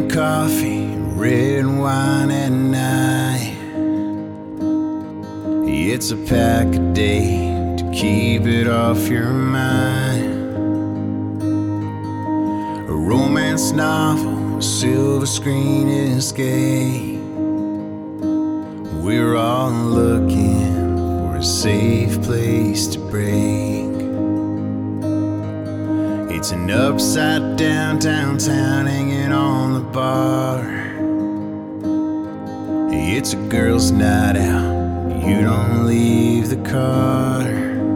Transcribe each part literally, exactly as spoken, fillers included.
and coffee, red wine at night. It's a pack a day to keep it off your mind. A romance novel, a silver screen escape. We're all looking for a safe place to break. It's an upside down downtown hanging on the bar. It's a girl's night out, you don't leave the car.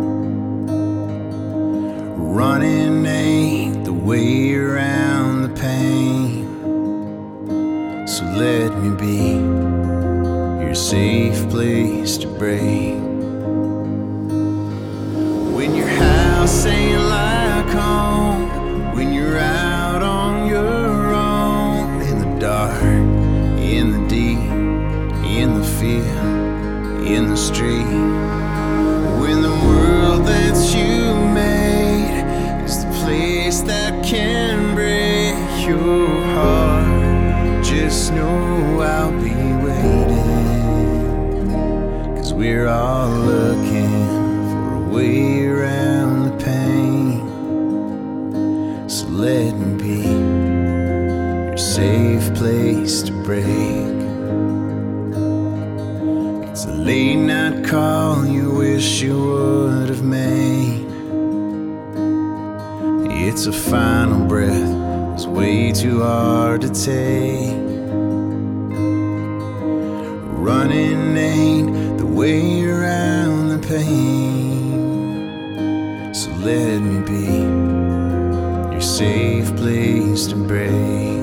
Running ain't the way around the pain, so let me be your safe place to break. When your house ain't like home, when you're out on your own, in the dark, in the deep, in the field, in the street. When the world that you made is the place that can break your heart, just know I'll be waiting, 'cause we're all looking for a way around the pain. So let me be your safe place to break. It's a late night call you wish you would have made. It's a final breath, it's way too hard to take. Running ain't the way around the pain, so let me be your safe place to break.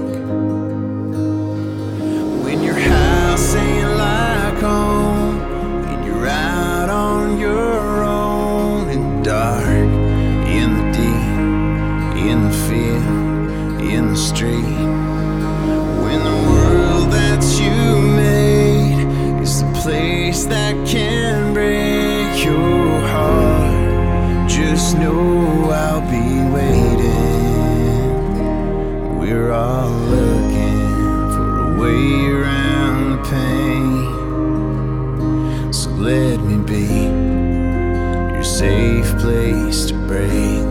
When your house ain't like home, when you're out on your own, in the dark, in the deep, in the field, in the street. When the world that you made is the place that can break your heart, just know I'll be waiting. We're all looking for a way around the pain, so let me be your safe place to break.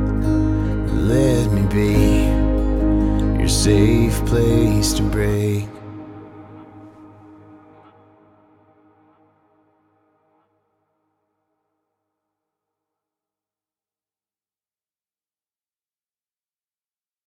Let me be your safe place to break.